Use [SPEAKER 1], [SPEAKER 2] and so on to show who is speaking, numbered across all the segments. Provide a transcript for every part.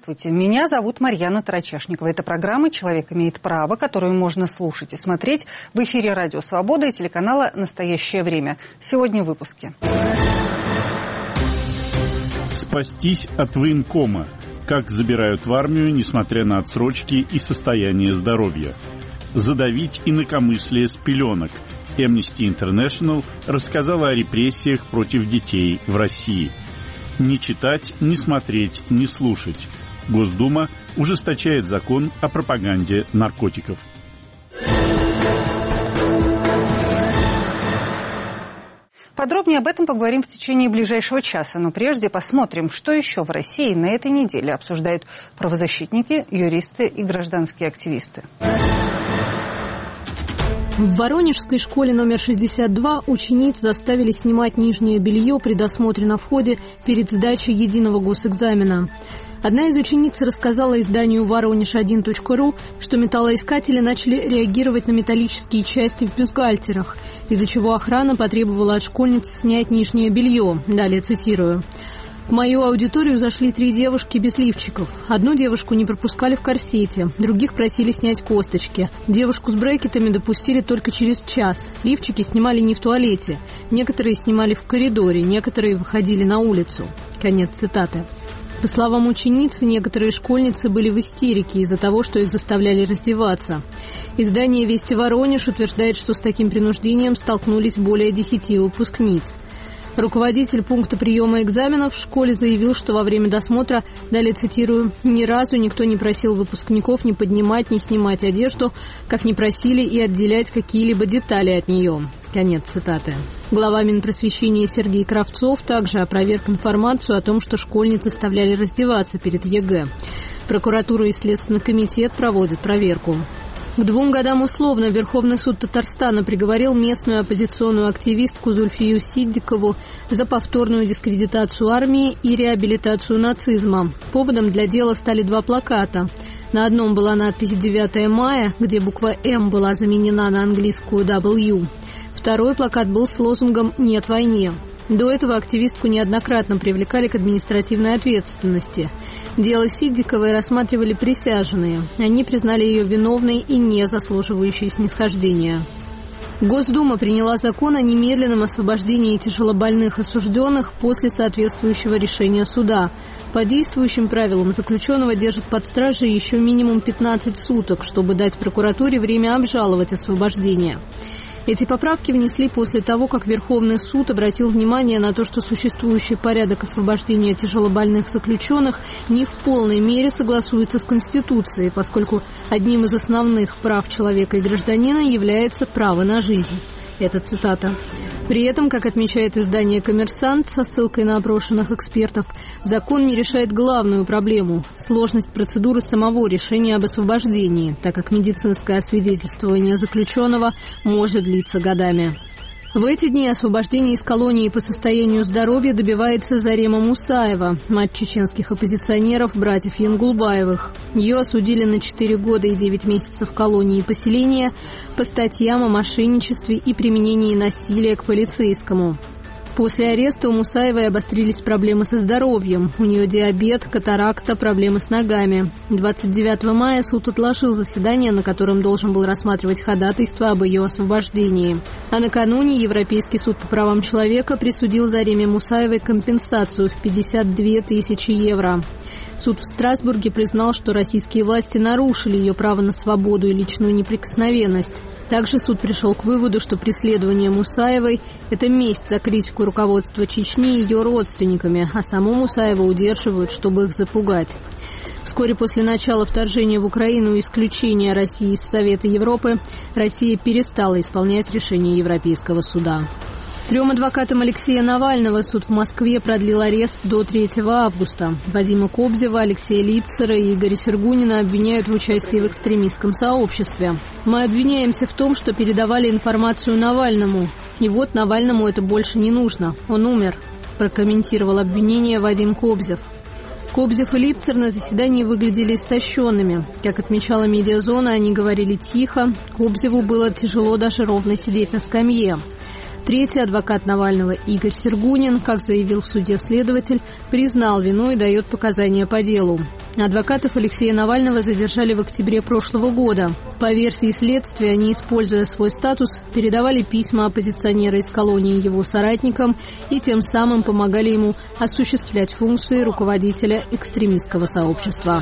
[SPEAKER 1] Здравствуйте, меня зовут Марьяна Тарачешникова. Это программа «Человек имеет право», которую можно слушать и смотреть в эфире «Радио Свобода» и телеканала «Настоящее время». Сегодня в выпуске.
[SPEAKER 2] Спастись от военкома. Как забирают в армию, несмотря на отсрочки и состояние здоровья. Задавить инакомыслие с пеленок. Amnesty International рассказала о репрессиях против детей в России. Не читать, не смотреть, не слушать. Госдума ужесточает закон о пропаганде наркотиков.
[SPEAKER 1] Подробнее об этом поговорим в течение ближайшего часа. Но прежде посмотрим, что еще в России на этой неделе обсуждают правозащитники, юристы и гражданские активисты.
[SPEAKER 3] В Воронежской школе номер 62 учениц заставили снимать нижнее белье при досмотре на входе перед сдачей единого госэкзамена. Одна из учениц рассказала изданию Воронеж1.ру, что металлоискатели начали реагировать на металлические части в бюстгальтерах, из-за чего охрана потребовала от школьниц снять нижнее белье. Далее цитирую. В мою аудиторию зашли 3 девушки без лифчиков. Одну девушку не пропускали в корсете, других просили снять косточки. Девушку с брекетами допустили только через час. Лифчики снимали не в туалете. Некоторые снимали в коридоре, некоторые выходили на улицу. Конец цитаты. По словам ученицы, некоторые школьницы были в истерике из-за того, что их заставляли раздеваться. Издание «Вести Воронеж» утверждает, что с таким принуждением столкнулись более 10 выпускниц. Руководитель пункта приема экзаменов в школе заявил, что во время досмотра, далее цитирую, «ни разу никто не просил выпускников ни поднимать, ни снимать одежду, как не просили и отделять какие-либо детали от нее». Конец цитаты. Глава Минпросвещения Сергей Кравцов также опроверг информацию о том, что школьниц заставляли раздеваться перед ЕГЭ. Прокуратура и Следственный комитет проводят проверку. К 2 годам условно Верховный суд Татарстана приговорил местную оппозиционную активистку Зульфию Сиддикову за повторную дискредитацию армии и реабилитацию нацизма. Поводом для дела стали 2 плаката. На одном была надпись «9 мая», где буква «М» была заменена на английскую «W». Второй плакат был с лозунгом «Нет войне». До этого активистку неоднократно привлекали к административной ответственности. Дело Сиддиковой рассматривали присяжные. Они признали ее виновной и не заслуживающей снисхождения. Госдума приняла закон о немедленном освобождении тяжелобольных осужденных после соответствующего решения суда. По действующим правилам заключенного держат под стражей еще минимум 15 суток, чтобы дать прокуратуре время обжаловать освобождение. Эти поправки внесли после того, как Верховный суд обратил внимание на то, что существующий порядок освобождения тяжелобольных заключенных не в полной мере согласуется с Конституцией, поскольку одним из основных прав человека и гражданина является право на жизнь. Это цитата. При этом, как отмечает издание «Коммерсант» со ссылкой на опрошенных экспертов, закон не решает главную проблему – сложность процедуры самого решения об освобождении, так как медицинское освидетельствование заключенного может длиться годами. В эти дни освобождение из колонии по состоянию здоровья добивается Зарема Мусаева, мать чеченских оппозиционеров братьев Янгулбаевых. Ее осудили на 4 года и 9 месяцев колонии и поселения по статьям о мошенничестве и применении насилия к полицейскому. После ареста у Мусаевой обострились проблемы со здоровьем. У нее диабет, катаракта, проблемы с ногами. 29 мая суд отложил заседание, на котором должен был рассматривать ходатайство об ее освобождении. А накануне Европейский суд по правам человека присудил Зареме Мусаевой компенсацию в 52 тысячи евро. Суд в Страсбурге признал, что российские власти нарушили ее право на свободу и личную неприкосновенность. Также суд пришел к выводу, что преследование Мусаевой – это месть за критику руководства Чечни и ее родственниками, а саму Мусаеву удерживают, чтобы их запугать. Вскоре после начала вторжения в Украину и исключения России из Совета Европы, Россия перестала исполнять решение Европейского суда. 3 адвокатам Алексея Навального суд в Москве продлил арест до 3 августа. Вадима Кобзева, Алексея Липцера и Игоря Сергунина обвиняют в участии в экстремистском сообществе. «Мы обвиняемся в том, что передавали информацию Навальному. И вот Навальному это больше не нужно. Он умер», прокомментировал обвинение Вадим Кобзев. Кобзев и Липцер на заседании выглядели истощенными. Как отмечала «Медиазона», они говорили тихо. Кобзеву было тяжело даже ровно сидеть на скамье. Третий адвокат Навального Игорь Сергунин, как заявил в суде следователь, признал вину и дает показания по делу. Адвокатов Алексея Навального задержали в октябре прошлого года. По версии следствия, они, используя свой статус, передавали письма оппозиционера из колонии его соратникам и тем самым помогали ему осуществлять функции руководителя экстремистского сообщества.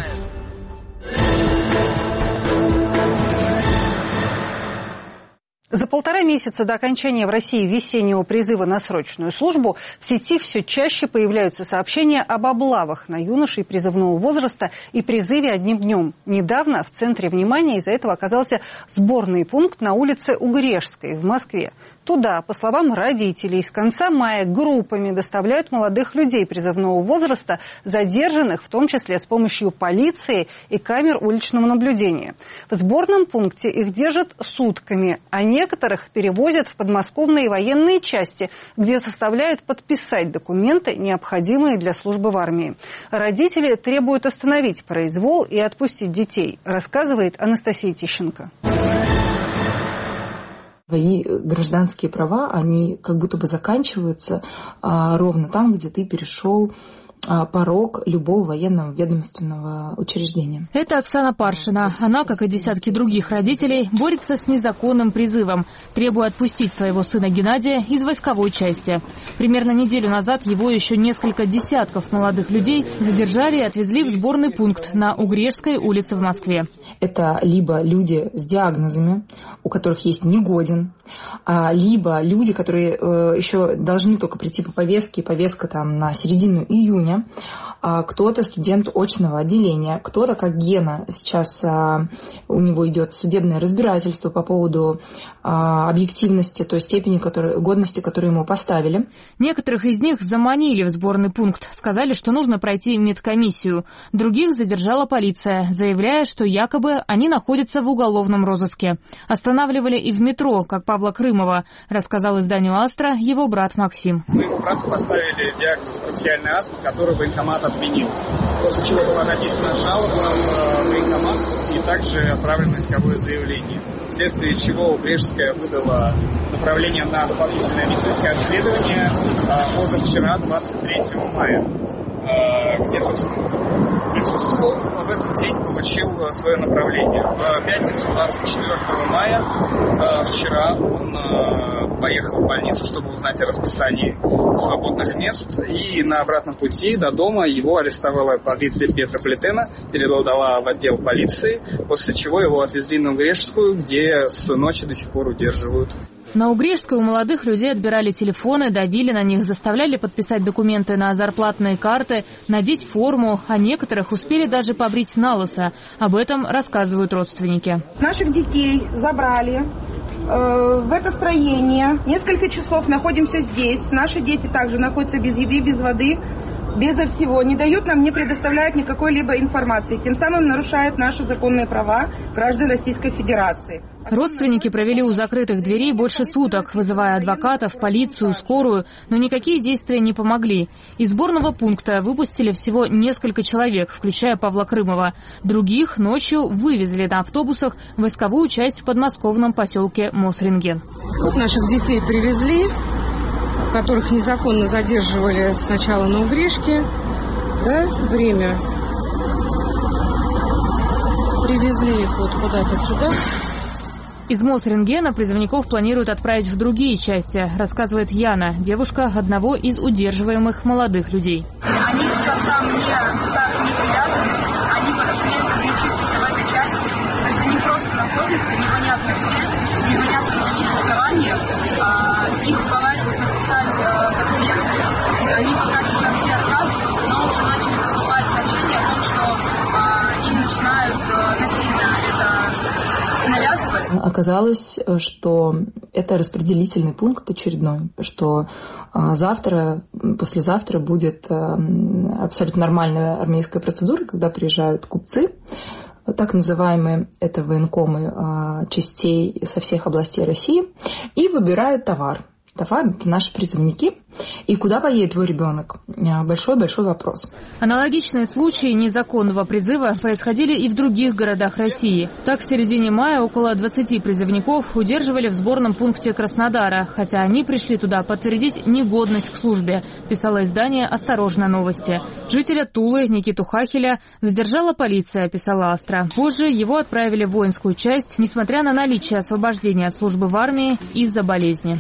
[SPEAKER 1] За 1,5 месяца до окончания в России весеннего призыва на срочную службу в сети все чаще появляются сообщения об облавах на юношей призывного возраста и призыве одним днем. Недавно в центре внимания из-за этого оказался сборный пункт на улице Угрешской в Москве. Туда, по словам родителей, с конца мая группами доставляют молодых людей призывного возраста, задержанных, в том числе с помощью полиции и камер уличного наблюдения. В сборном пункте их держат сутками, а некоторых перевозят в подмосковные военные части, где заставляют подписать документы, необходимые для службы в армии. Родители требуют остановить произвол и отпустить детей, рассказывает Анастасия Тищенко.
[SPEAKER 4] Твои гражданские права, они как будто бы заканчиваются ровно там, где ты перешел порог любого военного ведомственного учреждения.
[SPEAKER 5] Это Оксана Паршина. Она, как и десятки других родителей, борется с незаконным призывом, требуя отпустить своего сына Геннадия из войсковой части. Примерно неделю назад его еще несколько десятков молодых людей задержали и отвезли в сборный пункт на Угрешской улице в Москве.
[SPEAKER 4] Это либо люди с диагнозами, у которых есть негоден, либо люди, которые еще должны только прийти по повестке, повестка там на середину июня. Кто-то студент очного отделения, кто-то, как Гена, сейчас у него идет судебное разбирательство по поводу объективности, той степени годности, которую ему поставили.
[SPEAKER 5] Некоторых из них заманили в сборный пункт, сказали, что нужно пройти медкомиссию. Других задержала полиция, заявляя, что якобы они находятся в уголовном розыске. Останавливали и в метро, как Павла Крымова, рассказал изданию «Астра» его брат Максим.
[SPEAKER 6] Моему брату поставили диагноз бронхиальной астмы, который военкомат отменил. После чего была написана жалоба в военкомат и также отправлено исковое заявление. Вследствие чего Угрешская выдала направление на дополнительное медицинское обследование позавчера, 23 мая, где, собственно, присутствовал, в этот день получил свое направление. В пятницу, 24 мая, вчера он поехал в больницу, чтобы узнать о расписании свободных мест, и на обратном пути до дома его арестовала полиция метрополитена, передала в отдел полиции, после чего его отвезли на Угрешскую, где с ночи до сих пор удерживают.
[SPEAKER 5] На Угрешской у молодых людей отбирали телефоны, давили на них, заставляли подписать документы на зарплатные карты, надеть форму, а некоторых успели даже побрить налысо. Об этом рассказывают родственники.
[SPEAKER 7] Наших детей забрали в это строение. Несколько часов находимся здесь. Наши дети также находятся без еды, без воды, безо всего. Не дают нам, не предоставляют никакой либо информации. Тем самым нарушают наши законные права граждан Российской Федерации.
[SPEAKER 5] Родственники провели у закрытых дверей больше суток, вызывая адвокатов, полицию, скорую, но никакие действия не помогли. Из сборного пункта выпустили всего несколько человек, включая Павла Крымова. Других ночью вывезли на автобусах в войсковую часть в подмосковном поселке Мосрентген.
[SPEAKER 8] Вот наших детей привезли, которых незаконно задерживали сначала на Угрешке, да, время. Привезли их вот куда-то сюда.
[SPEAKER 5] Из Мосрентгена призывников планируют отправить в другие части, рассказывает Яна, девушка одного из удерживаемых молодых людей.
[SPEAKER 9] Они сейчас там никак не привязаны, они по документам не числятся в этой части, то есть они просто находятся непонятно где, непонятно на каких основаниях, их уговаривают написать документы, они пока сейчас все отказываются, но уже начали поступать сообщения о том, что им начинают насильно это навязывать.
[SPEAKER 4] Оказалось, что это распределительный пункт очередной, что завтра, послезавтра будет абсолютно нормальная армейская процедура, когда приезжают купцы, так называемые, это военкомы частей со всех областей России, и выбирают товар. давай, это наши призывники. И куда поедет твой ребенок? Большой-большой вопрос.
[SPEAKER 5] Аналогичные случаи незаконного призыва происходили и в других городах России. Так, в середине мая около 20 призывников удерживали в сборном пункте Краснодара, хотя они пришли туда подтвердить негодность к службе, писало издание «Осторожно, новости». Жителя Тулы Никиту Хахеля задержала полиция, писала Астра. Позже его отправили в воинскую часть, несмотря на наличие освобождения от службы в армии из-за болезни.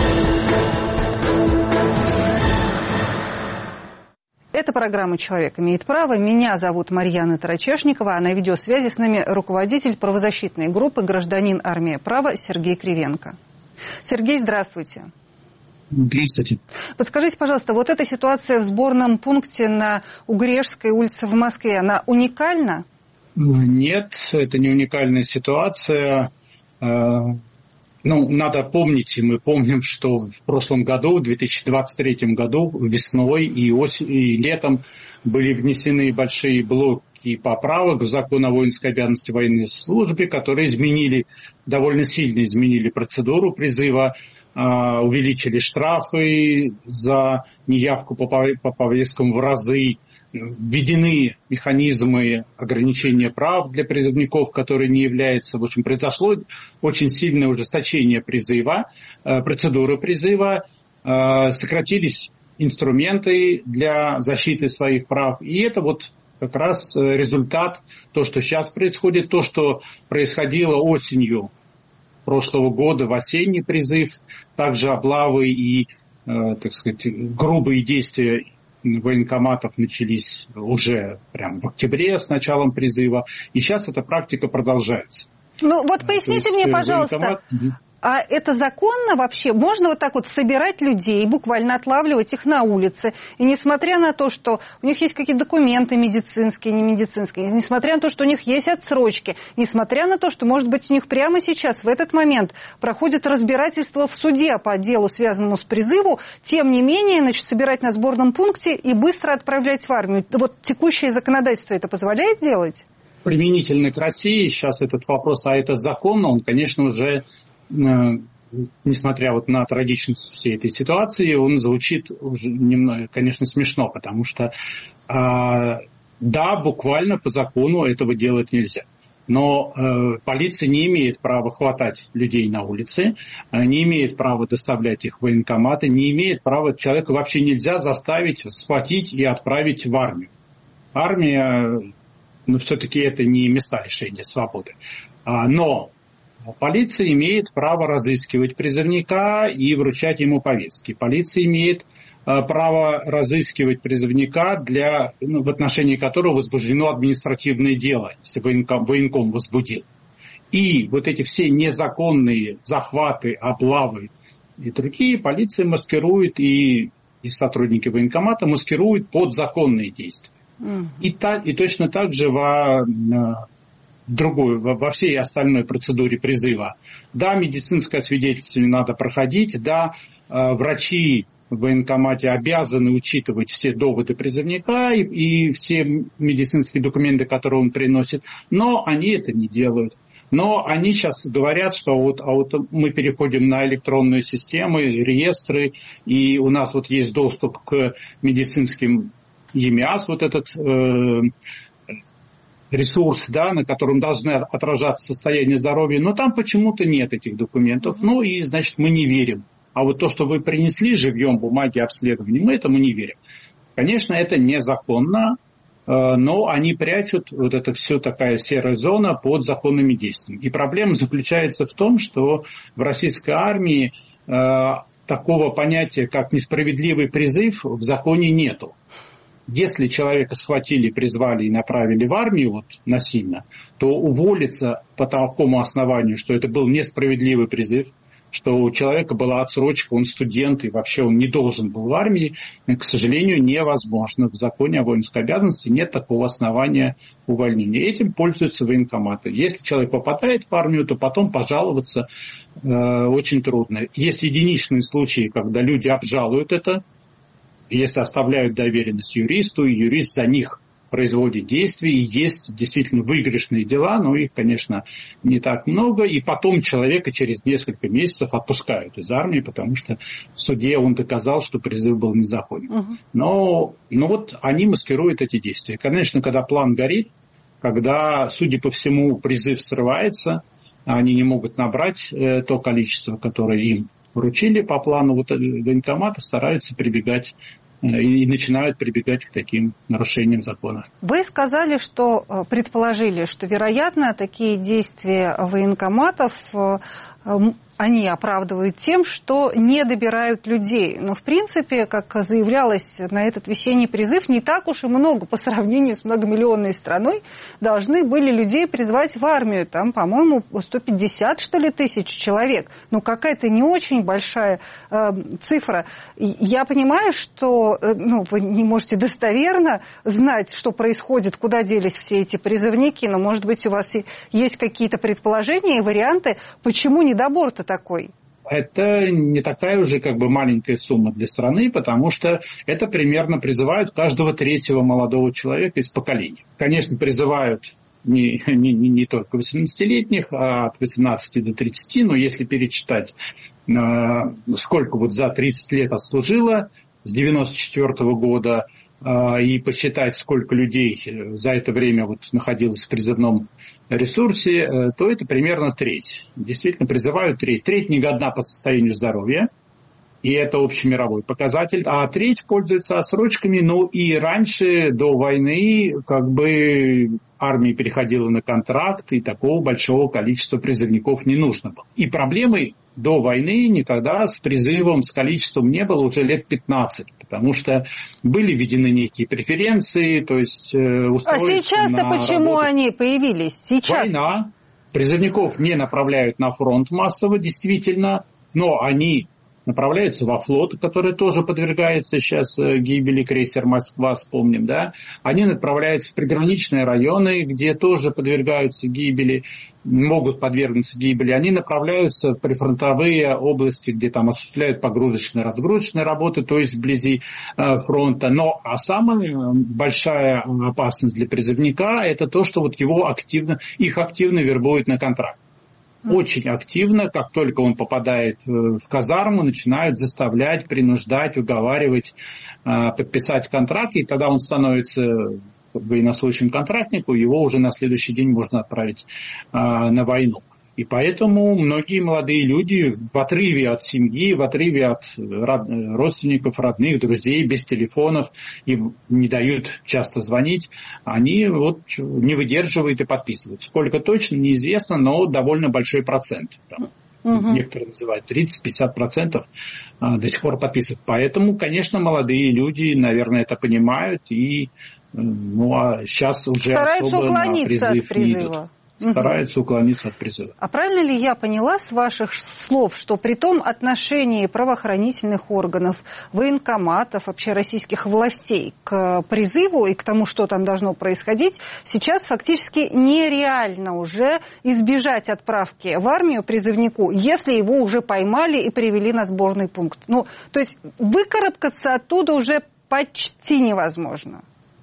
[SPEAKER 1] Это программа «Человек имеет право». Меня зовут Марьяна Тарачешникова, а на видеосвязи с нами руководитель правозащитной группы «Гражданин Армия права» Сергей Кривенко. Сергей, здравствуйте.
[SPEAKER 10] Здравствуйте.
[SPEAKER 1] Подскажите, пожалуйста, вот эта ситуация в сборном пункте на Угрешской улице в Москве, она уникальна?
[SPEAKER 10] Нет, это не уникальная ситуация. Надо помнить, и мы помним, что в прошлом году, в 2023 году, весной и летом были внесены большие блоки поправок в закон о воинской обязанности военной службе, которые довольно сильно изменили процедуру призыва, увеличили штрафы за неявку по повесткам в разы, введены механизмы ограничения прав для призывников, которые не являются. В общем, произошло очень сильное ужесточение призыва, процедуры призыва, сократились инструменты для защиты своих прав. И это вот как раз результат, то, что сейчас происходит, то, что происходило осенью прошлого года в осенний призыв, также облавы и, грубые действия военкоматов начались уже прямо в октябре с началом призыва, и сейчас эта практика продолжается.
[SPEAKER 1] Поясните мне, пожалуйста, а это законно вообще? Можно вот так вот собирать людей, буквально отлавливать их на улице, и несмотря на то, что у них есть какие-то документы медицинские, не медицинские, несмотря на то, что у них есть отсрочки, несмотря на то, что, может быть, у них прямо сейчас, в этот момент, проходит разбирательство в суде по делу, связанному с призывом, тем не менее, собирать на сборном пункте и быстро отправлять в армию. Вот текущее законодательство это позволяет делать?
[SPEAKER 10] Применительно к России сейчас этот вопрос, а это законно, он, конечно, уже... несмотря на трагичность всей этой ситуации, он звучит уже немного, конечно, смешно, потому что, буквально по закону этого делать нельзя. Но полиция не имеет права хватать людей на улице, не имеет права доставлять их в военкоматы, не имеет права, человека вообще нельзя заставить, схватить и отправить в армию. Армия, все-таки это не места лишения свободы. Но полиция имеет право разыскивать призывника и вручать ему повестки. Полиция имеет право разыскивать призывника, в отношении которого возбуждено административное дело, если военком возбудил. И вот эти все незаконные захваты, облавы и другие полиция маскирует, и сотрудники военкомата маскируют под законные действия. И точно так же во всей остальной процедуре призыва. Да, медицинское свидетельствование надо проходить, да, врачи в военкомате обязаны учитывать все доводы призывника и все медицинские документы, которые он приносит, но они это не делают. Но они сейчас говорят, что мы переходим на электронные системы, реестры, и у нас есть доступ к медицинским ЕМИАС, этот ресурс, на котором должны отражаться состояние здоровья, но там почему-то нет этих документов. Значит, мы не верим. А то, что вы принесли живьем бумаги обследования, мы этому не верим. Конечно, это незаконно, но они прячут это все такая серая зона под законными действиями. И проблема заключается в том, что в российской армии такого понятия, как несправедливый призыв, в законе нету. Если человека схватили, призвали и направили в армию насильно, то уволиться по такому основанию, что это был несправедливый призыв, что у человека была отсрочка, он студент и вообще он не должен был в армии, к сожалению, невозможно. В законе о воинской обязанности нет такого основания увольнения. Этим пользуются военкоматы. Если человек попадает в армию, то потом пожаловаться очень трудно. Есть единичные случаи, когда люди обжалуют это, если оставляют доверенность юристу, и юрист за них производит действия, и есть действительно выигрышные дела, но их, конечно, не так много, и потом человека через несколько месяцев отпускают из армии, потому что в суде он доказал, что призыв был незаконен. Но вот они маскируют эти действия. Конечно, когда план горит, когда, судя по всему, призыв срывается, они не могут набрать то количество, которое им вручили по плану, вот военкоматы стараются прибегать и начинают прибегать к таким нарушениям закона.
[SPEAKER 1] Вы сказали, что предположили, что, вероятно, такие действия военкоматов они оправдывают тем, что не добирают людей. Но, в принципе, как заявлялось на этот весенний призыв, не так уж и много по сравнению с многомиллионной страной должны были людей призвать в армию. Там, по-моему, 150, что ли, тысяч человек. Ну, какая-то не очень большая цифра. Я понимаю, что вы не можете достоверно знать, что происходит, куда делись все эти призывники, но, может быть, у вас есть какие-то предположения и варианты, почему недобор-то такой?
[SPEAKER 10] Это не такая уже маленькая сумма для страны, потому что это примерно призывают каждого третьего молодого человека из поколения. Конечно, призывают не только 18-летних, а от 18 до 30, но если перечитать, сколько за 30 лет отслужило с 94 года, и посчитать, сколько людей за это время находилось в призывном ресурсе, то это примерно треть. Действительно, призывают треть. Треть не годна по состоянию здоровья, и это общемировой показатель, а треть пользуется отсрочками. И раньше, до войны, армия переходила на контракт, и такого большого количества призывников не нужно было. И проблемы до войны никогда с призывом, с количеством не было уже лет 15, потому что были введены некие преференции, то есть устроиться. А
[SPEAKER 1] сейчас-то почему работу. Они появились? Сейчас.
[SPEAKER 10] Война. Призывников не направляют на фронт массово, действительно, но они направляются во флот, который тоже подвергается сейчас гибели, крейсер «Москва», вспомним, да. Они направляются в приграничные районы, где тоже подвергаются гибели, могут подвергнуться гибели. Они направляются в прифронтовые области, где там осуществляют погрузочные, разгрузочные работы, то есть вблизи фронта. Но самая большая опасность для призывника – это то, что их активно вербуют на контракт. Очень активно, как только он попадает в казарму, начинают заставлять, принуждать, уговаривать, подписать контракт, и тогда он становится военнослужащим контрактнику, его уже на следующий день можно отправить на войну. И поэтому многие молодые люди в отрыве от семьи, в отрыве от родственников, родных, друзей, без телефонов, им не дают часто звонить, они не выдерживают и подписывают. Сколько точно, неизвестно, но довольно большой процент. Некоторые называют 30-50% до сих пор подписывают. Поэтому, конечно, молодые люди, наверное, это понимают и сейчас уже
[SPEAKER 1] стараются
[SPEAKER 10] особо
[SPEAKER 1] уклониться
[SPEAKER 10] на призыв
[SPEAKER 1] от призыва.
[SPEAKER 10] Стараются уклониться от призыва.
[SPEAKER 1] А правильно ли я поняла с ваших слов, что при том отношении правоохранительных органов, военкоматов, вообще российских властей к призыву и к тому, что там должно происходить, сейчас фактически нереально уже избежать отправки в армию призывнику, если его уже поймали и привели на сборный пункт? То есть выкарабкаться оттуда уже почти невозможно.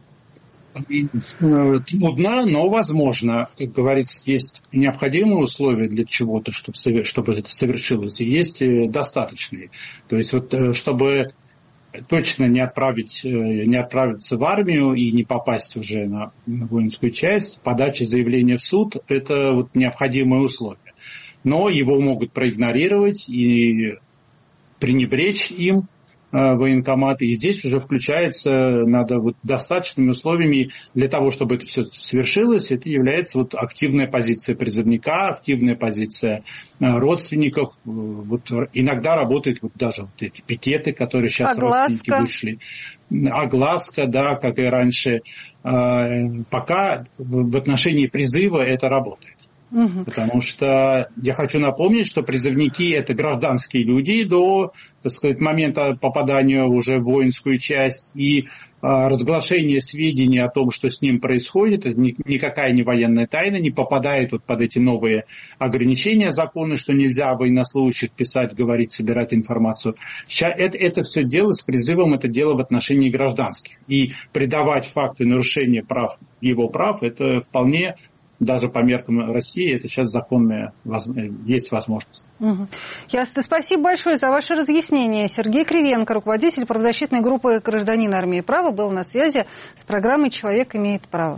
[SPEAKER 10] Трудно, но возможно. Как говорится, есть необходимые условия для чего-то, чтобы это совершилось, и есть достаточные. То есть, чтобы точно не отправиться в армию и не попасть уже на воинскую часть, подача заявления в суд – это необходимые условия. Но его могут проигнорировать и пренебречь им военкоматы. И здесь уже надо достаточными условиями для того, чтобы это все свершилось. Это является активная позиция призывника, активная позиция родственников. Иногда работают даже эти пикеты, которые сейчас родственники вышли. Огласка, да, как и раньше. Пока в отношении призыва это работает. Потому что я хочу напомнить, что призывники – это гражданские люди до, момента попадания уже в воинскую часть. И разглашение сведений о том, что с ним происходит, это никакая не военная тайна, не попадает вот под эти новые ограничения законы, что нельзя военнослужащих писать, говорить, собирать информацию. Это все дело с призывом, это дело в отношении гражданских. И придавать факты нарушения его прав, это вполне, даже по меркам России, это сейчас законная есть возможность.
[SPEAKER 1] Ясно. Спасибо большое за ваше разъяснение. Сергей Кривенко, руководитель правозащитной группы «Гражданин армии права», был на связи с программой «Человек имеет право».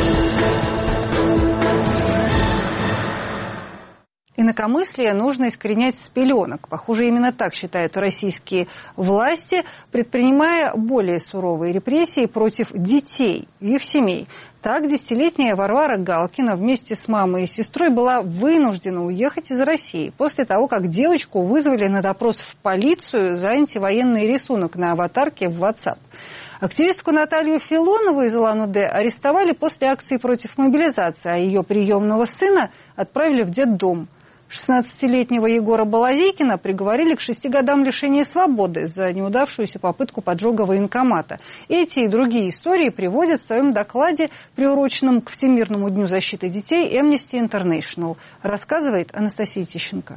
[SPEAKER 1] Инакомыслие нужно искоренять с пеленок. Похоже, именно так считают российские власти, предпринимая более суровые репрессии против детей и их семей. Так, 10-летняя Варвара Галкина вместе с мамой и сестрой была вынуждена уехать из России после того, как девочку вызвали на допрос в полицию за антивоенный рисунок на аватарке в WhatsApp. Активистку Наталью Филонову из Улан-Удэ арестовали после акции против мобилизации, а ее приемного сына отправили в детдом. 16-летнего Егора Балазейкина приговорили к 6 годам лишения свободы за неудавшуюся попытку поджога военкомата. Эти и другие истории приводят в своем докладе, приуроченном к Всемирному дню защиты детей, Amnesty International, рассказывает Анастасия Тищенко.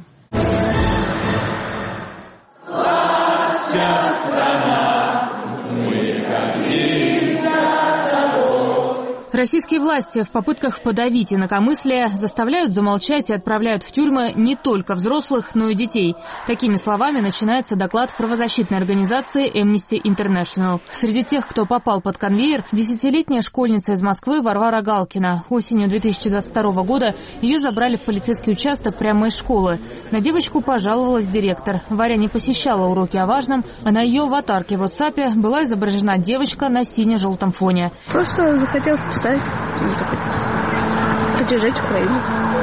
[SPEAKER 5] Российские власти в попытках подавить инакомыслие заставляют замолчать и отправляют в тюрьмы не только взрослых, но и детей. Такими словами начинается доклад правозащитной организации Amnesty International. Среди тех, кто попал под конвейер, 10-летняя школьница из Москвы Варвара Галкина. Осенью 2022 года ее забрали в полицейский участок прямо из школы. На девочку пожаловалась директор. Варя не посещала уроки о важном, а на ее аватарке в WhatsApp была изображена девочка на сине-желтом фоне.
[SPEAKER 11] Просто захотелось поддержать Украину.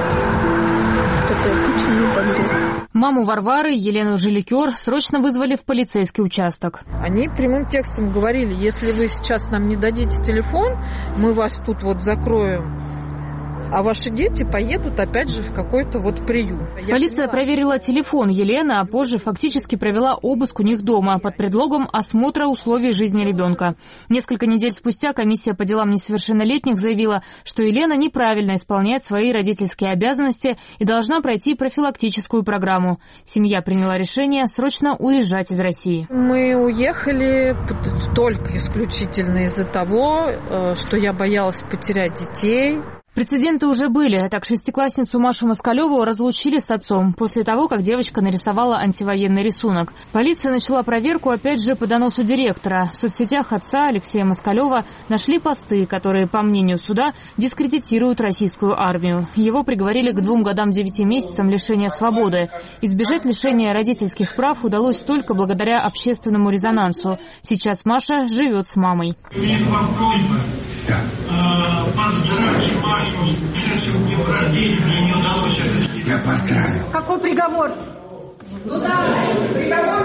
[SPEAKER 11] Такой Путин не бомбил.
[SPEAKER 5] Маму Варвары, Елену Жиликер, срочно вызвали в полицейский участок.
[SPEAKER 8] Они прямым текстом говорили: если вы сейчас нам не дадите телефон, мы вас тут вот закроем, а ваши дети поедут опять же в какой-то вот приют.
[SPEAKER 5] Полиция проверила телефон Елены, а позже фактически провела обыск у них дома под предлогом осмотра условий жизни ребенка. Несколько недель спустя комиссия по делам несовершеннолетних заявила, что Елена неправильно исполняет свои родительские обязанности и должна пройти профилактическую программу. Семья приняла решение срочно уезжать из России.
[SPEAKER 8] Мы уехали только исключительно из-за того, что я боялась потерять детей.
[SPEAKER 5] Прецеденты уже были. Так, шестиклассницу Машу Москалеву разлучили с отцом после того, как девочка нарисовала антивоенный рисунок. Полиция начала проверку, опять же, по доносу директора. В соцсетях отца Алексея Москалева нашли посты, которые, по мнению суда, дискредитируют российскую армию. Его приговорили к 2 годам 9 месяцам лишения свободы. Избежать лишения родительских прав удалось только благодаря общественному резонансу. Сейчас Маша живет с мамой.
[SPEAKER 12] Я поздравил.
[SPEAKER 13] Какой приговор? Приговор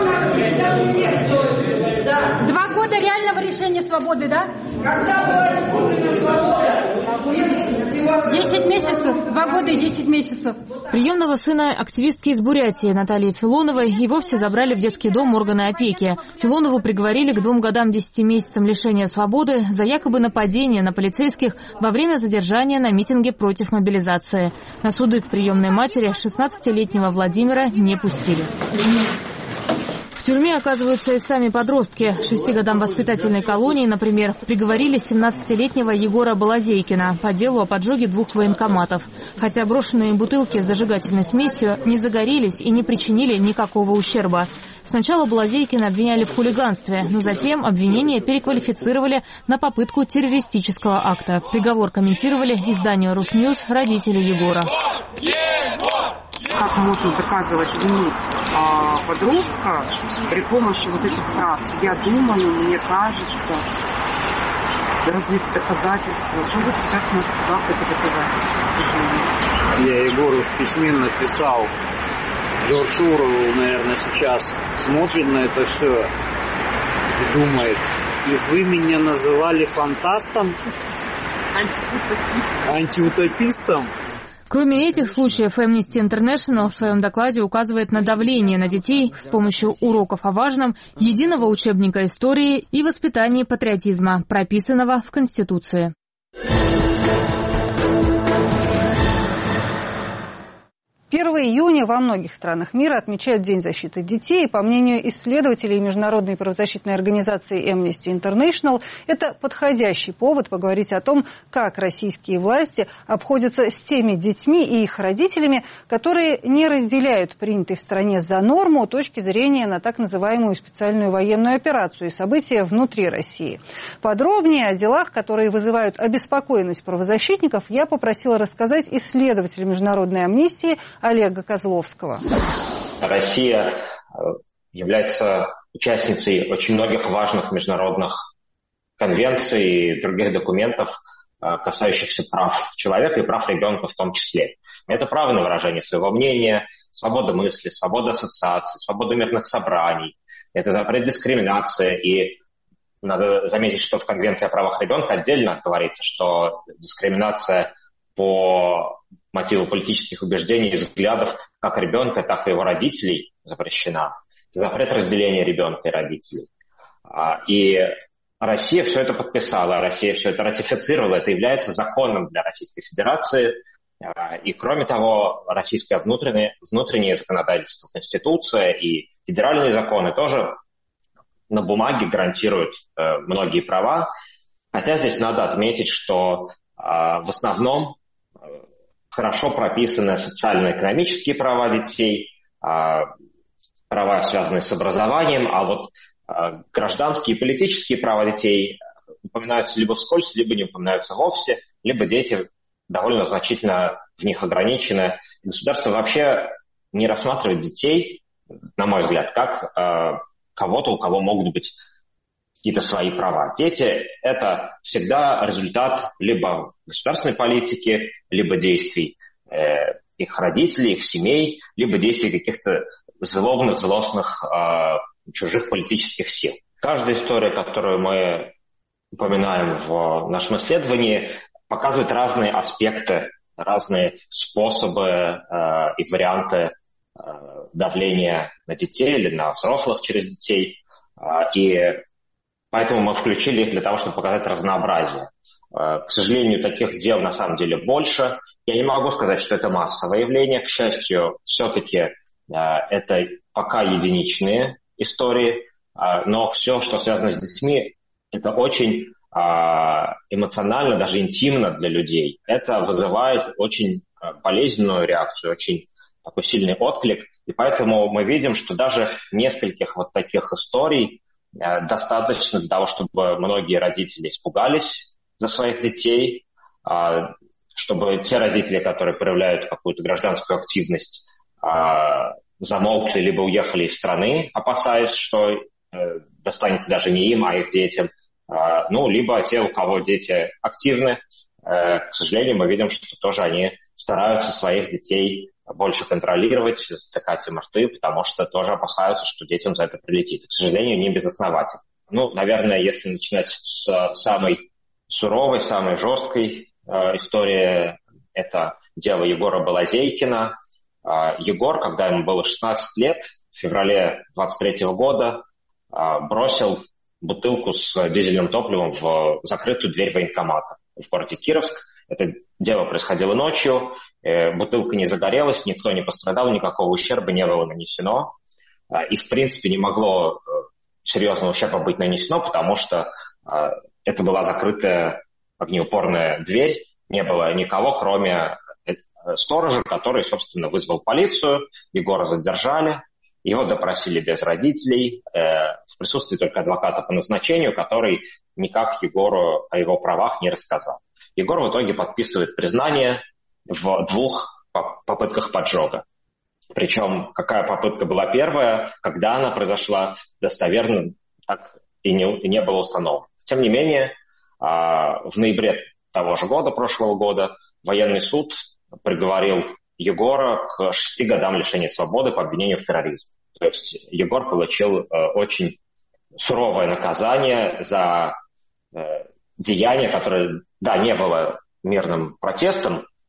[SPEAKER 13] да. 2 года реального лишения свободы, да? Когда была 10 месяцев, 2 года и 10 месяцев.
[SPEAKER 5] Приемного сына активистки из Бурятии Натальи Филоновой и вовсе забрали в детский дом органы опеки. Филонову приговорили к 2 годам 10 месяцам лишения свободы за якобы нападение на полицейских во время задержания на митинге против мобилизации. На суды к приемной матери 16-летнего Владимира не пустили. В тюрьме оказываются и сами подростки. 6 годам воспитательной колонии, например, приговорили 17-летнего Егора Балазейкина по делу о поджоге 2 военкоматов. Хотя брошенные бутылки с зажигательной смесью не загорелись и не причинили никакого ущерба. Сначала Балазейкина обвиняли в хулиганстве, но затем обвинение переквалифицировали на попытку террористического акта. Приговор комментировали изданию «Русньюз» родители Егора.
[SPEAKER 14] Как можно доказывать вину подростка при помощи вот этих фраз? Я думаю, мне кажется, разве это доказательство? Ну вот сейчас мы как это доказательство, к сожалению.
[SPEAKER 15] Я Егору в письме написал, Джордж Оруэлл, наверное, сейчас смотрит на это все и думает, и вы меня называли фантастом?
[SPEAKER 14] Антиутопистом.
[SPEAKER 15] Антиутопистом?
[SPEAKER 5] Кроме этих случаев, Amnesty International в своем докладе указывает на давление на детей с помощью уроков о важном, единого учебника истории и воспитания патриотизма, прописанного в Конституции.
[SPEAKER 1] 1 июня во многих странах мира отмечают День защиты детей. И, по мнению исследователей международной правозащитной организации Amnesty International, это подходящий повод поговорить о том, как российские власти обходятся с теми детьми и их родителями, которые не разделяют принятой в стране за норму точки зрения на так называемую специальную военную операцию и события внутри России. Подробнее о делах, которые вызывают обеспокоенность правозащитников, я попросила рассказать исследователя международной амнистии Олега Козловского.
[SPEAKER 16] Россия является участницей очень многих важных международных конвенций и других документов, касающихся прав человека и прав ребенка в том числе. Это право на выражение своего мнения, свобода мысли, свобода ассоциаций, свобода мирных собраний, это запрет дискриминации. И надо заметить, что в Конвенции о правах ребенка отдельно говорится, что дискриминация по мотиву политических убеждений и взглядов как ребенка, так и его родителей запрещена. Запрет разделения ребенка и родителей. И Россия все это подписала, Россия все это ратифицировала, это является законом для Российской Федерации. И кроме того, российское внутреннее законодательство, Конституция и федеральные законы тоже на бумаге гарантируют многие права. Хотя здесь надо отметить, что в основном хорошо прописаны социально-экономические права детей, права, связанные с образованием, а вот гражданские и политические права детей упоминаются либо вскользь, либо не упоминаются вовсе, либо дети довольно значительно в них ограничены. Государство вообще не рассматривает детей, на мой взгляд, как кого-то, у кого могут быть какие-то свои права. Дети – это всегда результат либо государственной политики, либо действий их родителей, их семей, либо действий каких-то злобных, злостных чужих политических сил. Каждая история, которую мы упоминаем в нашем исследовании, показывает разные аспекты, разные способы и варианты давления на детей или на взрослых через детей. И поэтому мы включили их для того, чтобы показать разнообразие. К сожалению, таких дел на самом деле больше. Я не могу сказать, что это массовое явление. К счастью, все-таки это пока единичные истории. Но все, что связано с детьми, это очень эмоционально, даже интимно для людей. Это вызывает очень болезненную реакцию, очень такой сильный отклик. И поэтому мы видим, что даже нескольких вот таких историй достаточно для того, чтобы многие родители испугались за своих детей, чтобы те родители, которые проявляют какую-то гражданскую активность, замолкли либо уехали из страны, опасаясь, что достанется даже не им, а их детям. Либо те, у кого дети активны, к сожалению, мы видим, что тоже они стараются своих детей больше контролировать, затыкать им рты, потому что тоже опасаются, что детям за это прилетит. К сожалению, не безосновательно. Наверное, если начинать с самой суровой, самой жесткой истории, это дело Егора Балазейкина. Егор, когда ему было 16 лет, в феврале 23 года бросил бутылку с дизельным топливом в закрытую дверь военкомата в городе Кировск. Это дело происходило ночью, бутылка не загорелась, никто не пострадал, никакого ущерба не было нанесено. И, в принципе, не могло серьезного ущерба быть нанесено, потому что это была закрытая огнеупорная дверь, не было никого, кроме сторожа, который, собственно, вызвал полицию, Егора задержали. Его допросили без родителей, в присутствии только адвоката по назначению, который никак Егору о его правах не рассказал. Егор в итоге подписывает признание в 2 попытках поджога. Причем какая попытка была первая, когда она произошла, достоверно так и не было установлено. Тем не менее, в ноябре того же года, прошлого года, военный суд приговорил Егора к 6 годам лишения свободы по обвинению в терроризме. То есть Егор получил очень суровое наказание за деяние, которое, да, не было мирным протестом,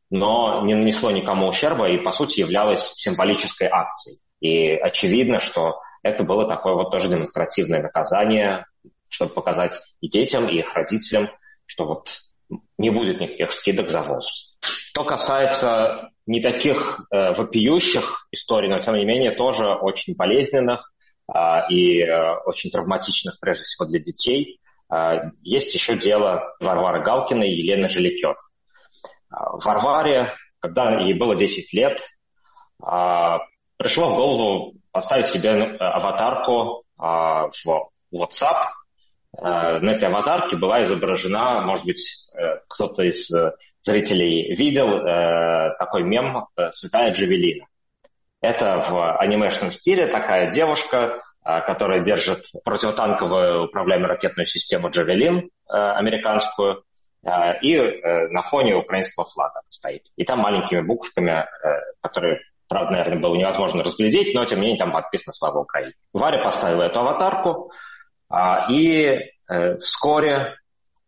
[SPEAKER 16] но не нанесло никому ущерба и, по сути, являлось символической акцией. И очевидно, что это было такое вот тоже демонстративное наказание, чтобы показать и детям, и их родителям, что вот не будет никаких скидок за возраст. Что касается не таких вопиющих историй, но, тем не менее, тоже очень болезненных и очень травматичных, прежде всего, для детей, есть еще дело Варвары Галкиной и Елены Жиликер. Варваре, когда ей было 10 лет, пришло в голову поставить себе аватарку в WhatsApp. На этой аватарке была изображена, может быть, кто-то из зрителей видел такой мем «Святая Джавелина». Это в анимешном стиле такая девушка, которая держит противотанковую управляемую ракетную систему «Джавелин» американскую, и на фоне украинского флага стоит. И там маленькими буквами, которые, правда, наверное, было невозможно разглядеть, но, тем не менее, там подписано «Слава Украине». Варя поставила эту аватарку, и вскоре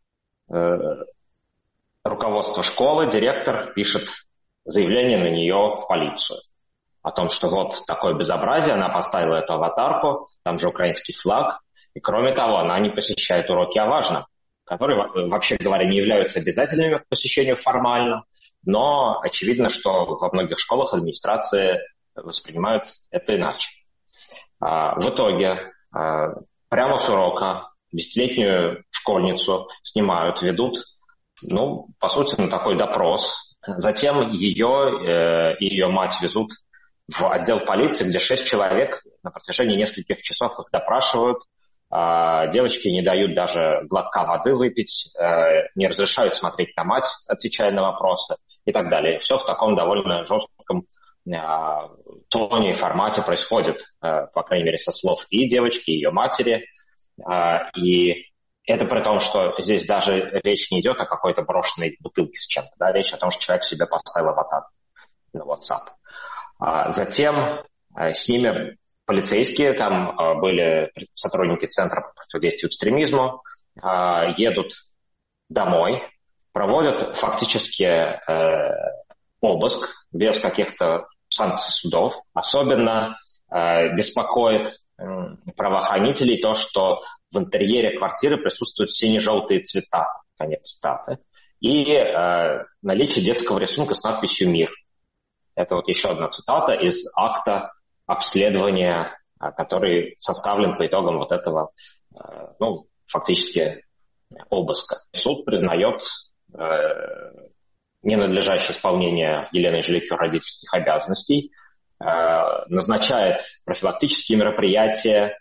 [SPEAKER 16] руководство школы, директор пишет заявление на нее в полицию о том, что вот такое безобразие, она поставила эту аватарку, там же украинский флаг, и кроме того, она не посещает уроки о важном, которые, вообще говоря, не являются обязательными к посещению формально, но очевидно, что во многих школах администрации воспринимают это иначе. В итоге прямо с урока 10-летнюю школьницу снимают, ведут, по сути, на такой допрос. Затем ее и ее мать везут в отдел полиции, где 6 человек на протяжении нескольких часов их допрашивают. Девочки не дают даже глотка воды выпить, не разрешают смотреть на мать, отвечая на вопросы и так далее. Все в таком довольно жестком тоне и формате происходит, по крайней мере, со слов и девочки, и ее матери. И это при том, что здесь даже речь не идет о какой-то брошенной бутылке с чем-то. Да? Речь о том, что человек себе поставил аватар на WhatsApp. Затем с ними полицейские, там были сотрудники Центра по противодействию экстремизму, едут домой, проводят фактически обыск без каких-то санкций судов. Особенно беспокоит правоохранителей то, что в интерьере квартиры присутствуют сине-желтые цвета, конец цитаты, и наличие детского рисунка с надписью «Мир». Это вот еще одна цитата из акта обследования, который составлен по итогам вот этого, фактически обыска. Суд признает ненадлежащее исполнение Еленой Жиликер родительских обязанностей, назначает профилактические мероприятия,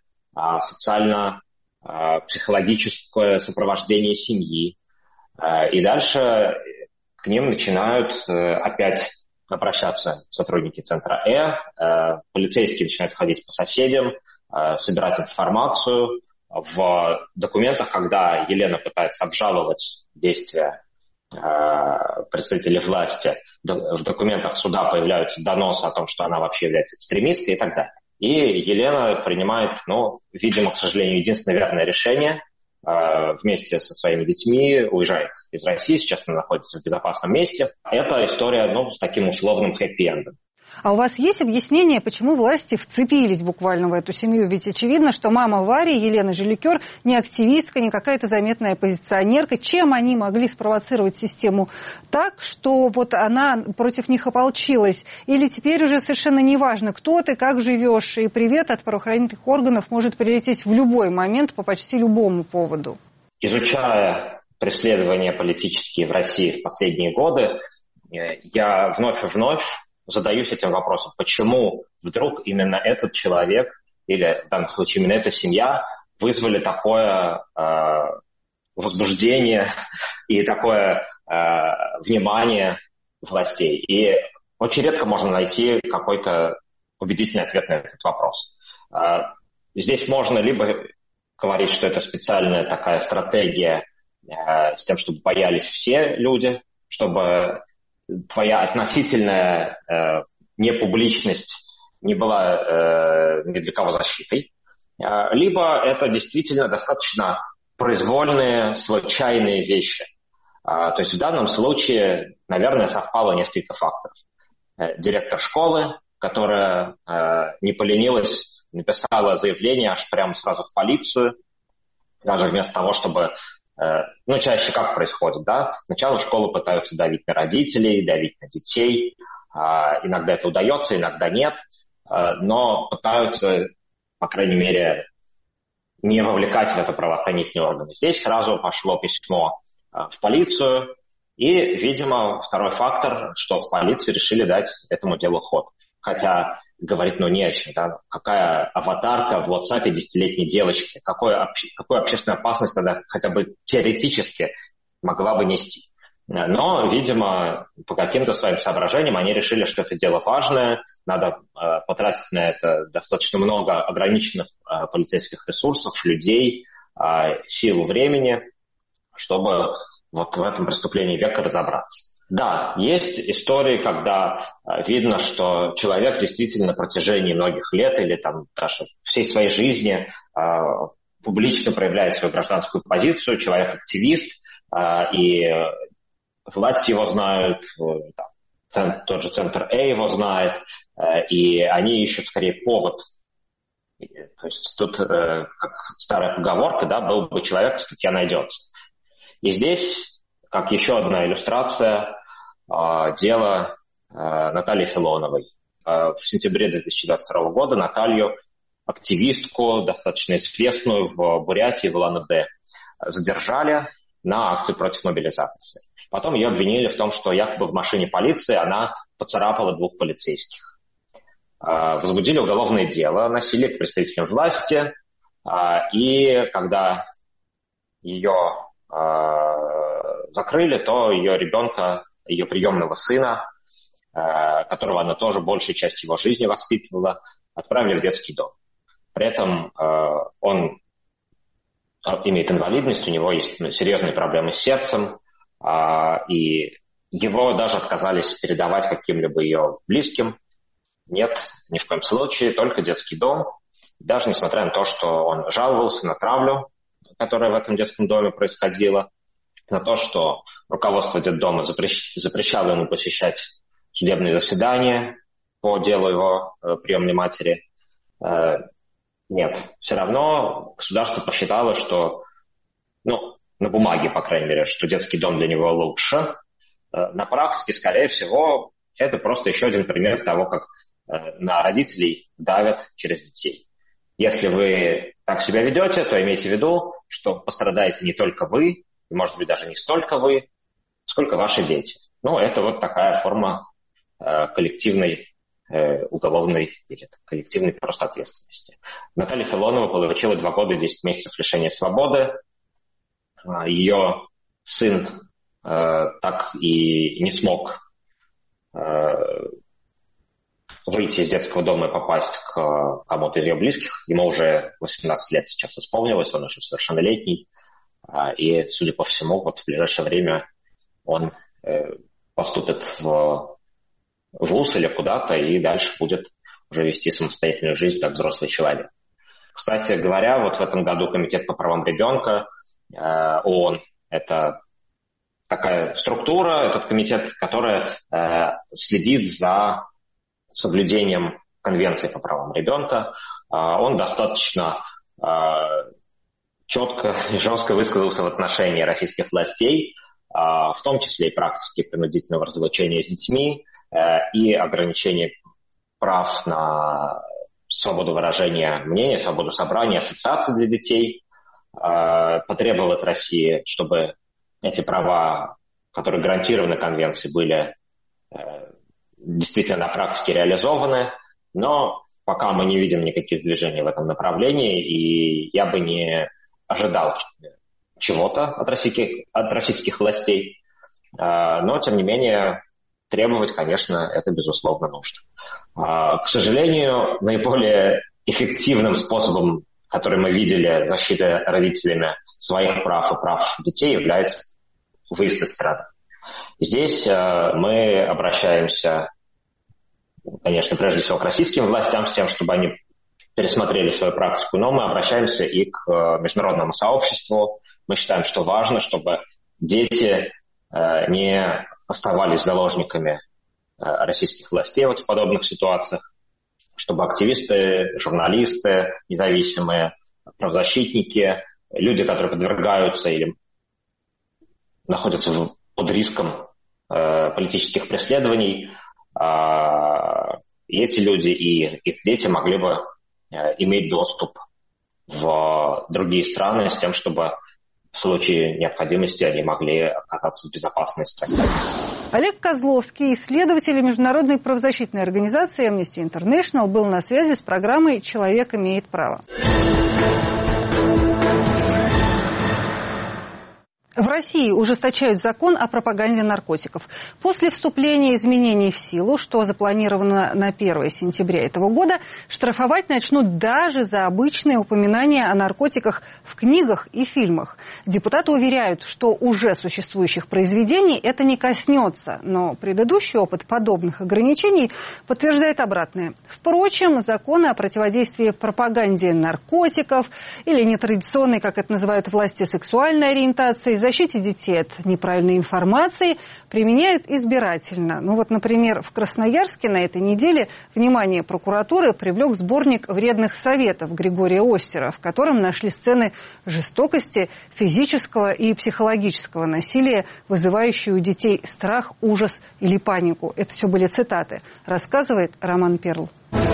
[SPEAKER 16] социально-психологическое сопровождение семьи. И дальше к ним начинают опять обращаться сотрудники Центра полицейские начинают ходить по соседям, собирать информацию. В документах, когда Елена пытается обжаловать действия представителей власти, в документах суда появляются доносы о том, что она вообще является экстремисткой и так далее. И Елена принимает, видимо, к сожалению, единственное верное решение. Вместе со своими детьми уезжает из России, сейчас она находится в безопасном месте. Это история, с таким условным хэппи-эндом.
[SPEAKER 1] А у вас есть объяснение, почему власти вцепились буквально в эту семью? Ведь очевидно, что мама Вари, Елена Жиликер, не активистка, не какая-то заметная оппозиционерка. Чем они могли спровоцировать систему так, что вот она против них ополчилась? Или теперь уже совершенно неважно, кто ты, как живешь, и привет от правоохранительных органов может прилететь в любой момент по почти любому поводу?
[SPEAKER 16] Изучая преследования политические в России в последние годы, я вновь и вновь задаюсь этим вопросом, почему вдруг именно этот человек, или в данном случае именно эта семья, вызвали такое возбуждение и такое внимание властей. И очень редко можно найти какой-то убедительный ответ на этот вопрос. Здесь можно либо говорить, что это специальная такая стратегия с тем, чтобы боялись все люди, чтобы твоя относительная непубличность не была ни для кого защитой, либо это действительно достаточно произвольные, случайные вещи. То есть в данном случае, наверное, совпало несколько факторов. Директор школы, которая не поленилась, написала заявление аж прямо сразу в полицию, даже вместо того, чтобы... чаще как происходит, да? Сначала школы пытаются давить на родителей, давить на детей. Иногда это удается, иногда нет. Но пытаются, по крайней мере, не вовлекать в это правоохранительные органы. Здесь сразу пошло письмо в полицию. И, видимо, второй фактор, что в полиции решили дать этому делу ход. Хотя говорить, не о чем, да? Какая аватарка в WhatsApp 10-летней девочки, какую общественную опасность тогда хотя бы теоретически могла бы нести. Но, видимо, по каким-то своим соображениям они решили, что это дело важное, надо потратить на это достаточно много ограниченных полицейских ресурсов, людей, сил, времени, чтобы вот в этом преступлении века разобраться. Да, есть истории, когда видно, что человек действительно на протяжении многих лет или там даже всей своей жизни публично проявляет свою гражданскую позицию, человек-активист, и власти его знают, тот же Центр А его знает, и они ищут скорее повод. То есть тут, как старая поговорка, да, был бы человек, статья найдется. И здесь, как еще одна иллюстрация, дело Натальи Филоновой. В сентябре 2022 года Наталью, активистку, достаточно известную в Бурятии, в Улан-Удэ, задержали на акции против мобилизации. Потом ее обвинили в том, что якобы в машине полиции она поцарапала 2 полицейских. Возбудили уголовное дело, насилие к представителям власти, и когда ее закрыли, то ее ребенка, ее приемного сына, которого она тоже большую часть его жизни воспитывала, отправили в детский дом. При этом он имеет инвалидность, у него есть серьезные проблемы с сердцем, и его даже отказались передавать каким-либо ее близким. Нет, ни в коем случае, только детский дом. Даже несмотря на то, что он жаловался на травлю, которая в этом детском доме происходила, на то, что руководство детдома запрещало ему посещать судебные заседания по делу его приемной матери. Нет, все равно государство посчитало, что, на бумаге, по крайней мере, что детский дом для него лучше. На практике, скорее всего, это просто еще один пример того, как на родителей давят через детей. Если вы так себя ведете, то имейте в виду, что пострадаете не только вы, и, может быть, даже не столько вы, сколько ваши дети. Это вот такая форма коллективной уголовной или коллективной просто ответственности. Наталья Филонова получила 2 года и 10 месяцев лишения свободы. Ее сын так и не смог выйти из детского дома и попасть к кому-то из ее близких. Ему уже 18 лет сейчас исполнилось, он уже совершеннолетний. И, судя по всему, в ближайшее время он поступит в вуз или куда-то и дальше будет уже вести самостоятельную жизнь как взрослый человек. Кстати говоря, в этом году Комитет по правам ребенка ООН – это такая структура, этот комитет, которая следит за соблюдением Конвенции по правам ребенка. Он достаточно четко и жестко высказался в отношении российских властей, в том числе и практики принудительного разлучения с детьми и ограничения прав на свободу выражения мнения, свободу собрания, ассоциации для детей. Потребовал от России, чтобы эти права, которые гарантированы Конвенцией, были действительно на практике реализованы, но пока мы не видим никаких движений в этом направлении, и я бы не ожидал чего-то от российских властей, но, тем не менее, требовать, конечно, это, безусловно, нужно. К сожалению, наиболее эффективным способом, который мы видели защиты родителями своих прав и прав детей, является выезд из страны. Здесь мы обращаемся, конечно, прежде всего к российским властям с тем, чтобы они пересмотрели свою практику, но мы обращаемся и к международному сообществу. Мы считаем, что важно, чтобы дети не оставались заложниками российских властей вот в подобных ситуациях, чтобы активисты, журналисты, независимые, правозащитники, люди, которые подвергаются или находятся под риском политических преследований, и эти люди, и их дети могли бы иметь доступ в другие страны с тем, чтобы в случае необходимости они могли оказаться в безопасной стране.
[SPEAKER 1] Олег Козловский, исследователь международной правозащитной организации Amnesty International, был на связи с программой «Человек имеет право». В России ужесточают закон о пропаганде наркотиков. После вступления изменений в силу, что запланировано на 1 сентября этого года, штрафовать начнут даже за обычные упоминания о наркотиках в книгах и фильмах. Депутаты уверяют, что уже существующих произведений это не коснется, но предыдущий опыт подобных ограничений подтверждает обратное. Впрочем, законы о противодействии пропаганде наркотиков или нетрадиционной, как это называют власти, сексуальной ориентации, защите детей от неправильной информации применяют избирательно. Ну вот, например, в Красноярске на этой неделе внимание прокуратуры привлек сборник вредных советов Григория Остера, в котором нашли сцены жестокости, физического и психологического насилия, вызывающие у детей страх, ужас или панику. Это все были цитаты, рассказывает Роман Перл.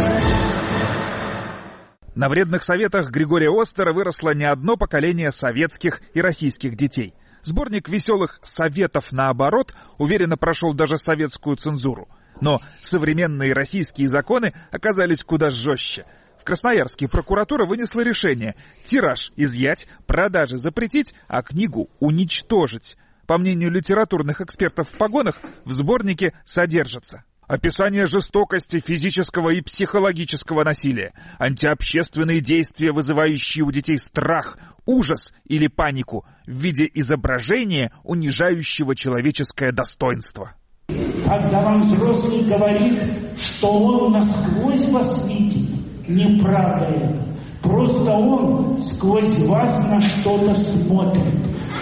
[SPEAKER 17] На вредных советах Григория Остера выросло не одно поколение советских и российских детей. Сборник веселых советов, наоборот, уверенно прошел даже советскую цензуру. Но современные российские законы оказались куда жестче. В Красноярске прокуратура вынесла решение тираж изъять, продажи запретить, а книгу уничтожить. По мнению литературных экспертов в погонах, в сборнике содержится описание жестокости, физического и психологического насилия, антиобщественные действия, вызывающие у детей страх, ужас или панику в виде изображения, унижающего человеческое достоинство.
[SPEAKER 18] Когда вам взрослый говорит, что он насквозь вас видит, неправда это. Просто он сквозь вас на что-то смотрит.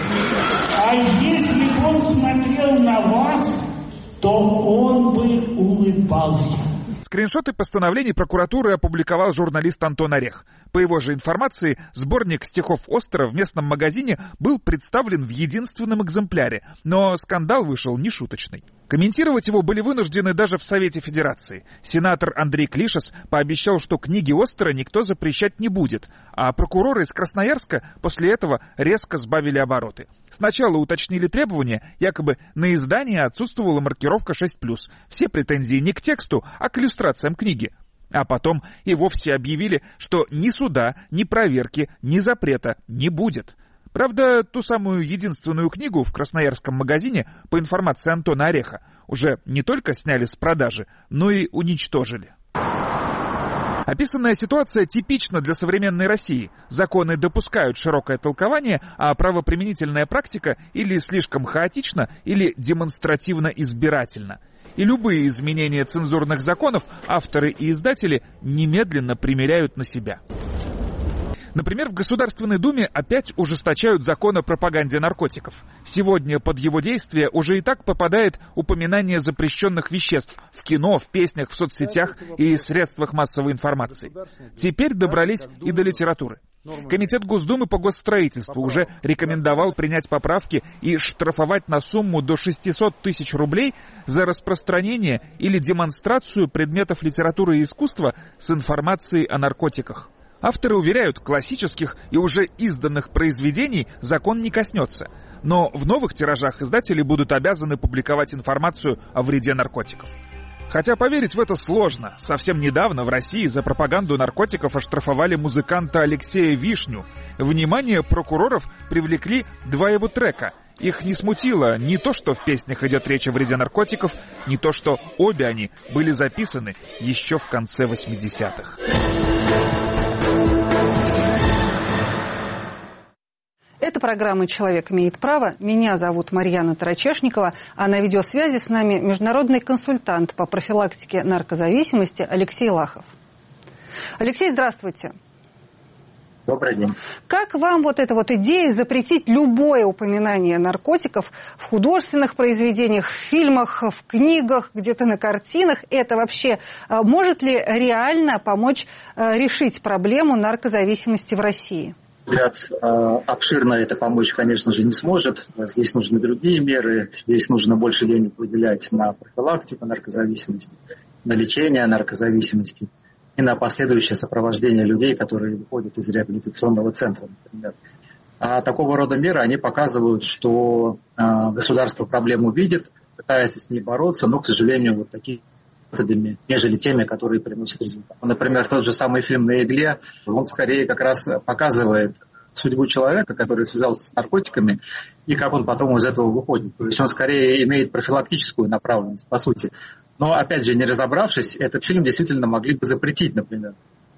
[SPEAKER 18] А если бы он смотрел на вас, то он бы улыбался.
[SPEAKER 17] Скриншоты постановлений прокуратуры опубликовал журналист Антон Орех. По его же информации, сборник стихов Остера в местном магазине был представлен в единственном экземпляре, но скандал вышел нешуточный. Комментировать его были вынуждены даже в Совете Федерации. Сенатор Андрей Клишес пообещал, что книги Остера никто запрещать не будет, а прокуроры из Красноярска после этого резко сбавили обороты. Сначала уточнили требования, якобы на издание отсутствовала маркировка 6+. Все претензии не к тексту, а к иллюстрациям книги. А потом и вовсе объявили, что ни суда, ни проверки, ни запрета не будет. Правда, ту самую единственную книгу в красноярском магазине, по информации Антона Ореха, уже не только сняли с продажи, но и уничтожили. Описанная ситуация типична для современной России. Законы допускают широкое толкование, а правоприменительная практика или слишком хаотична, или демонстративно избирательна. И любые изменения цензурных законов авторы и издатели немедленно примеряют на себя. Например, в Государственной Думе опять ужесточают закон о пропаганде наркотиков. Сегодня под его действие уже и так попадает упоминание запрещенных веществ в кино, в песнях, в соцсетях и средствах массовой информации. Теперь добрались и до литературы. Комитет Госдумы по госстроительству уже рекомендовал принять поправки и штрафовать на сумму до 600 тысяч рублей за распространение или демонстрацию предметов литературы и искусства с информацией о наркотиках. Авторы уверяют, классических и уже изданных произведений закон не коснется. Но в новых тиражах издатели будут обязаны публиковать информацию о вреде наркотиков. Хотя поверить в это сложно. Совсем недавно в России за пропаганду наркотиков оштрафовали музыканта Алексея Вишню. Внимание прокуроров привлекли 2 его трека. Их не смутило ни то, что в песнях идет речь о вреде наркотиков, ни то, что обе они были записаны еще в конце 80-х.
[SPEAKER 1] Это программа «Человек имеет право». Меня зовут Марьяна Тарачешникова, а на видеосвязи с нами международный консультант по профилактике наркозависимости Алексей Лахов. Алексей, здравствуйте.
[SPEAKER 19] Добрый день.
[SPEAKER 1] Как вам вот эта вот идея запретить любое упоминание наркотиков в художественных произведениях, в фильмах, в книгах, где-то на картинах? Это вообще может ли реально помочь решить проблему наркозависимости в России?
[SPEAKER 19] Взгляд, обширно это помочь, конечно же, не сможет. Здесь нужны другие меры. Здесь нужно больше денег выделять на профилактику наркозависимости, на лечение наркозависимости и на последующее сопровождение людей, которые выходят из реабилитационного центра, например. А такого рода меры, они показывают, что государство проблему видит, пытается с ней бороться, но, к сожалению, вот такими методами, нежели теми, которые приносят результат. Например, тот же самый фильм «На игле», он скорее как раз показывает судьбу человека, который связался с наркотиками, и как он потом из этого выходит. То есть он скорее имеет профилактическую направленность, по сути. Но, опять же, не разобравшись, этот фильм действительно могли бы запретить, например.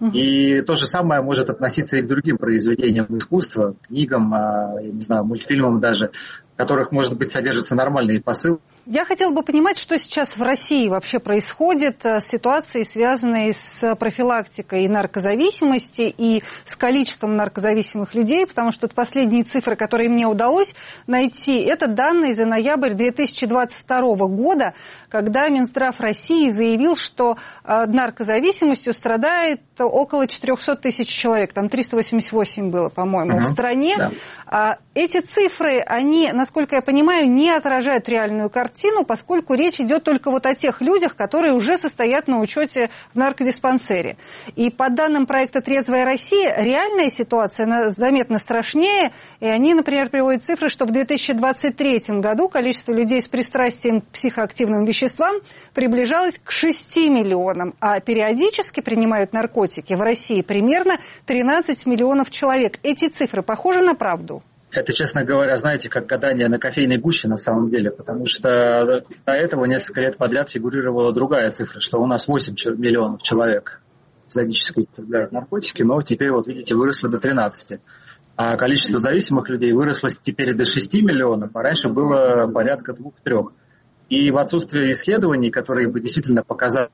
[SPEAKER 19] И то же самое может относиться и к другим произведениям искусства, книгам, я не знаю, мультфильмам даже, в которых, может быть, содержатся нормальные посылы.
[SPEAKER 1] Я хотела бы понимать, что сейчас в России вообще происходит с ситуацией, связанной с профилактикой наркозависимости и с количеством наркозависимых людей, потому что последние цифры, которые мне удалось найти, это данные за ноябрь 2022 года, когда Минздрав России заявил, что наркозависимостью страдает около 400 тысяч человек, там 388 было, по-моему, в стране. Да. Эти цифры, они, насколько я понимаю, не отражают реальную картину, поскольку речь идет только вот о тех людях, которые уже состоят на учете в наркодиспансере. И по данным проекта «Трезвая Россия», реальная ситуация она заметно страшнее, и они, например, приводят цифры, что в 2023 году количество людей с пристрастием к психоактивным веществам приближалось к 6 миллионам, а периодически принимают наркотики в России примерно 13 миллионов человек. Эти цифры похожи на правду?
[SPEAKER 19] Это, честно говоря, знаете, как гадание на кофейной гуще на самом деле, потому что до этого несколько лет подряд фигурировала другая цифра, что у нас 8 миллионов человек эпизодически употребляют наркотики, но теперь, вот видите, выросло до 13. А количество зависимых людей выросло теперь до 6 миллионов, а раньше было порядка 2-3. И в отсутствии исследований, которые бы действительно показали,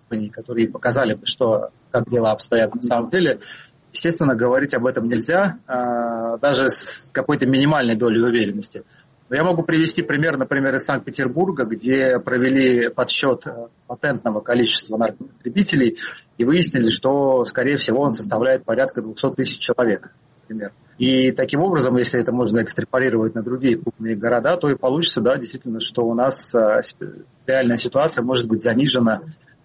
[SPEAKER 19] бы, что, как дела обстоят на самом деле, естественно, говорить об этом нельзя, даже с какой-то минимальной долей уверенности. Но я могу привести пример, например, из Санкт-Петербурга, где провели подсчет патентного количества наркопотребителей и выяснили, что, скорее всего, он составляет порядка 200 тысяч человек, например. И таким образом, если это можно экстраполировать на другие крупные города, то и получится, да, действительно, что у нас реальная ситуация может быть занижена,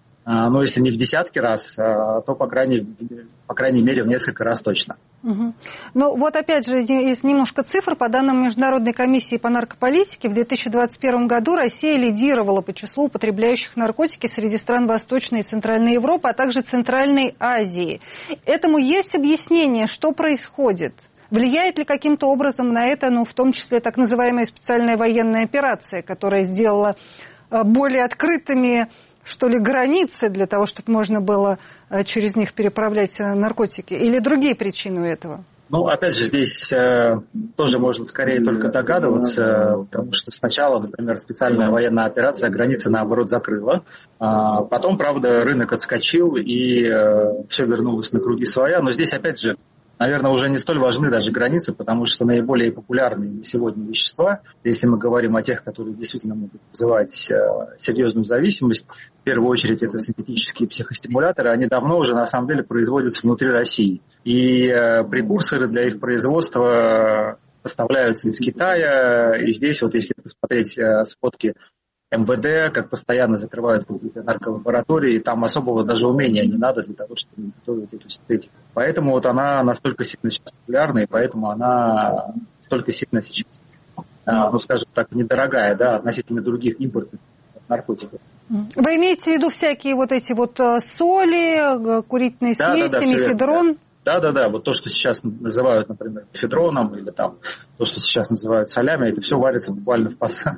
[SPEAKER 19] но если не в десятки раз, то, по крайней мере, в несколько раз точно.
[SPEAKER 1] Угу. Ну, вот опять же, есть немножко цифр. По данным Международной комиссии по наркополитике, в 2021 году Россия лидировала по числу употребляющих наркотики среди стран Восточной и Центральной Европы, а также Центральной Азии. Этому есть объяснение, что происходит? Влияет ли каким-то образом на это, в том числе так называемая специальная военная операция, которая сделала более открытыми, что ли, границы для того, чтобы можно было через них переправлять наркотики? Или другие причины у этого?
[SPEAKER 19] Ну, опять же, здесь тоже можно скорее только догадываться, потому что сначала, например, специальная военная операция границы, наоборот, закрыла. Потом, правда, рынок отскочил, и все вернулось на круги своя. Но здесь, опять же, наверное, уже не столь важны даже границы, потому что наиболее популярные на сегодня вещества, если мы говорим о тех, которые действительно могут вызывать серьезную зависимость, в первую очередь это синтетические психостимуляторы, они давно уже на самом деле производятся внутри России. И прекурсоры для их производства поставляются из Китая, и здесь вот если посмотреть сфотки МВД, как постоянно закрывают какие-то нарколаборатории, и там особого даже умения не надо для того, чтобы изготовить эту синтетику. Поэтому вот она настолько сильно сейчас популярна, и поэтому она столько сильно сейчас, скажем так, недорогая, да, относительно других импортных наркотиков.
[SPEAKER 1] Вы имеете в виду всякие вот эти вот соли, курительные смеси, мефедрон?
[SPEAKER 19] Да, вот то, что сейчас называют, например, мефедроном, или там то, что сейчас называют солями, это все варится буквально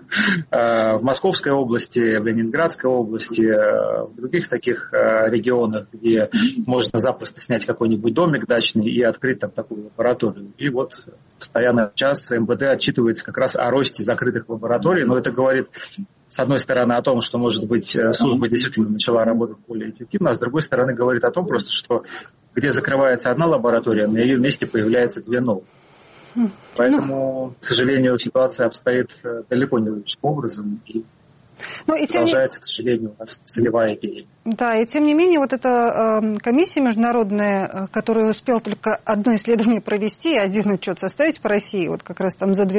[SPEAKER 19] в Московской области, в Ленинградской области, в других таких регионах, где можно запросто снять какой-нибудь домик дачный и открыть там такую лабораторию. И вот постоянно сейчас МВД отчитывается как раз о росте закрытых лабораторий, но это говорит с одной стороны, о том, что, может быть, служба действительно начала работать более эффективно, а с другой стороны, говорит о том, просто, что где закрывается одна лаборатория, на ее месте появляется 2 новые. Поэтому, к сожалению, ситуация обстоит далеко не лучшим образом. И продолжается, к сожалению, у нас целевая эпидемия.
[SPEAKER 1] Да, и тем не менее, вот эта комиссия международная, которая успела только одно исследование провести и один отчет составить по России, вот как раз там за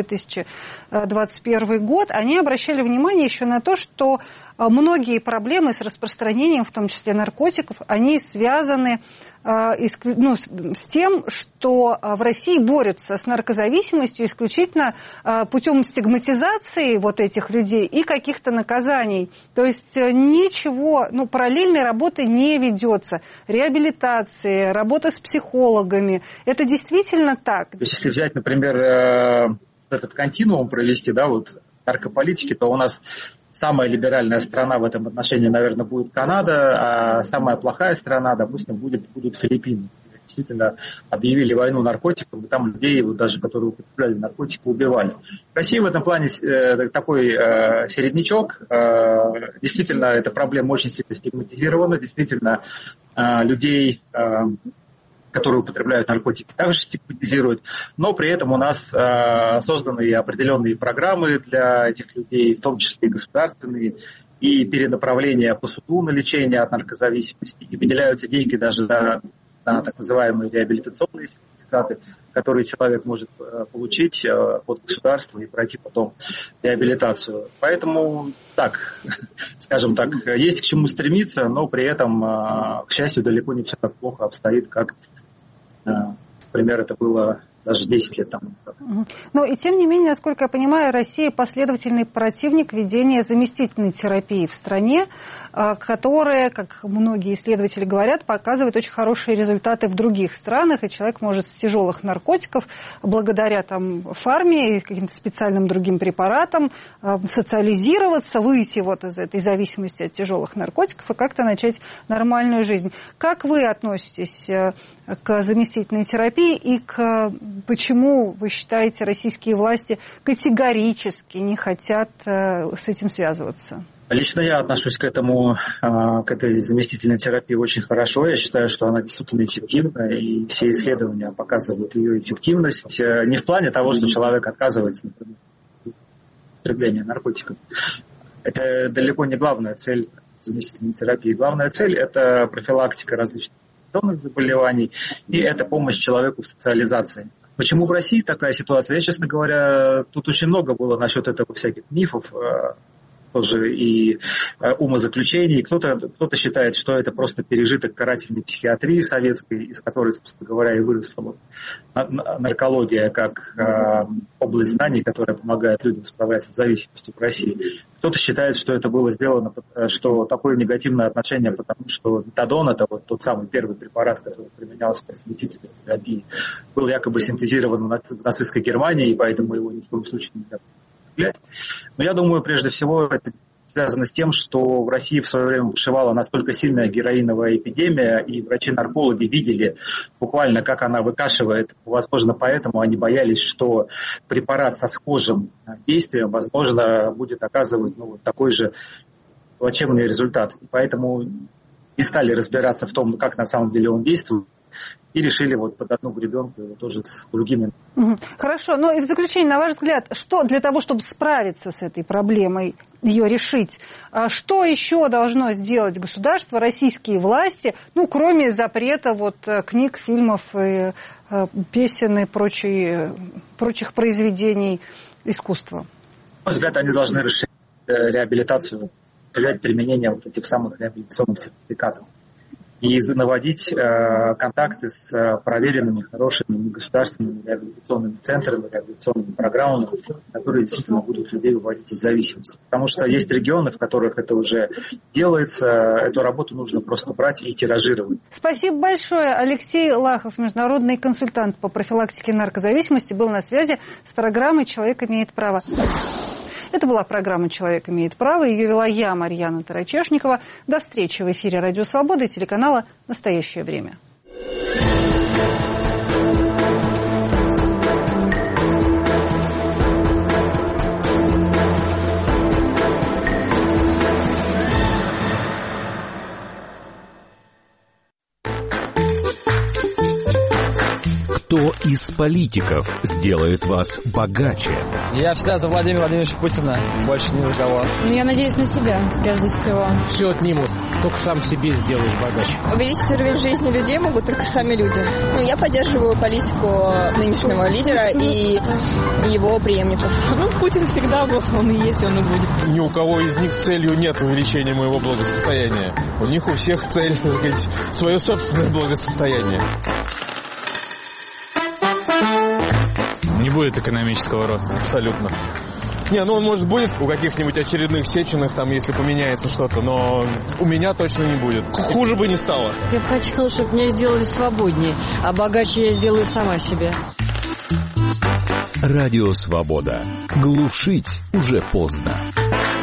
[SPEAKER 1] 2021 год, они обращали внимание еще на то, что многие проблемы с распространением, в том числе наркотиков, они связаны с тем, что в России борются с наркозависимостью исключительно путем стигматизации вот этих людей и каких-то наказаний. То есть ничего, параллельной работы не ведется. Реабилитации, работа с психологами. Это действительно так.
[SPEAKER 19] То есть, если взять, например, этот континуум провести, наркополитики, то у нас самая либеральная страна в этом отношении, наверное, будет Канада, а самая плохая страна, допустим, будут Филиппины. Действительно объявили войну наркотикам, и там людей, даже которые употребляли наркотики, убивали. Россия в этом плане такой середнячок. Действительно, эта проблема очень сильно стигматизирована. Действительно, людей, которые употребляют наркотики, также стигматизируют. Но при этом у нас созданы определенные программы для этих людей, в том числе и государственные, и перенаправление по суду на лечение от наркозависимости. И выделяются деньги даже на так называемые реабилитационные сертификаты, которые человек может получить от государства и пройти потом реабилитацию. Поэтому, скажем так, есть к чему стремиться, но при этом, к счастью, далеко не все так плохо обстоит, как, например, это было даже 10 лет тому назад.
[SPEAKER 1] Но и тем не менее, насколько я понимаю, Россия последовательный противник ведения заместительной терапии в стране, которая, как многие исследователи говорят, показывает очень хорошие результаты в других странах, и человек может с тяжелых наркотиков, благодаря фарме и каким-то специальным другим препаратам, социализироваться, выйти из этой зависимости от тяжелых наркотиков и как-то начать нормальную жизнь. Как вы относитесь к заместительной терапии и почему, вы считаете, российские власти категорически не хотят с этим связываться?
[SPEAKER 19] Лично я отношусь к этой заместительной терапии очень хорошо. Я считаю, что она действительно эффективна, и все исследования показывают ее эффективность. Не в плане того, что человек отказывается, например, от употребления наркотиков. Это далеко не главная цель заместительной терапии. Главная цель – это профилактика различных инфекционных заболеваний, и это помощь человеку в социализации. Почему в России такая ситуация? Я, честно говоря, тут очень много было насчет этого всяких мифов, тоже и умозаключений. Кто-то считает, что это просто пережиток карательной психиатрии советской, из которой, собственно говоря, и выросла наркология как область знаний, которая помогает людям справляться с зависимостью в России. Кто-то считает, что это было сделано, что такое негативное отношение, потому что метадон, это тот самый первый препарат, который применялся при заместительной терапии, был якобы синтезирован в нацистской Германии, и поэтому его ни в коем случае нельзя. Но я думаю, прежде всего, это связано с тем, что в России в свое время бушевала настолько сильная героиновая эпидемия, и врачи-наркологи видели буквально, как она выкашивает. Возможно, поэтому они боялись, что препарат со схожим действием, возможно, будет оказывать такой же плачевный результат. И поэтому не стали разбираться в том, как на самом деле он действует, и решили под одну гребенку тоже с другими.
[SPEAKER 1] Хорошо, но и в заключение, на ваш взгляд, что для того, чтобы справиться с этой проблемой, ее решить, что еще должно сделать государство, российские власти, кроме запрета книг, фильмов, песен и прочих произведений искусства?
[SPEAKER 19] На мой взгляд, они должны расширить реабилитацию, применение этих самых реабилитационных сертификатов и наводить контакты с проверенными, хорошими негосударственными реабилитационными центрами, реабилитационными программами, которые действительно будут людей выводить из зависимости. Потому что есть регионы, в которых это уже делается, эту работу нужно просто брать и тиражировать.
[SPEAKER 1] Спасибо большое. Алексей Лахов, международный консультант по профилактике наркозависимости, был на связи с программой «Человек имеет право». Это была программа «Человек имеет право». Ее вела я, Марьяна Тарачешникова. До встречи в эфире «Радио Свобода» и телеканала «Настоящее время».
[SPEAKER 20] Кто из политиков сделает вас богаче?
[SPEAKER 21] Я всегда за Владимира Владимировича Путина, больше ни за кого.
[SPEAKER 22] Я надеюсь на себя, прежде всего.
[SPEAKER 23] Все отнимут, только сам себе сделаешь богаче.
[SPEAKER 24] Увеличить уровень жизни людей могут только сами люди. Я поддерживаю политику нынешнего лидера и его преемников.
[SPEAKER 25] Путин всегда был, он и есть, он и будет.
[SPEAKER 26] Ни у кого из них целью нет увеличения моего благосостояния. У них у всех цель, так сказать, свое собственное благосостояние.
[SPEAKER 27] Не будет экономического роста.
[SPEAKER 26] Абсолютно. Он, может, будет у каких-нибудь очередных Сеченых, там, если поменяется что-то, но у меня точно не будет. Хуже бы не стало.
[SPEAKER 28] Я бы хотела, чтобы меня сделали свободнее, а богаче я сделаю сама себе.
[SPEAKER 20] Радио Свобода. Глушить уже поздно.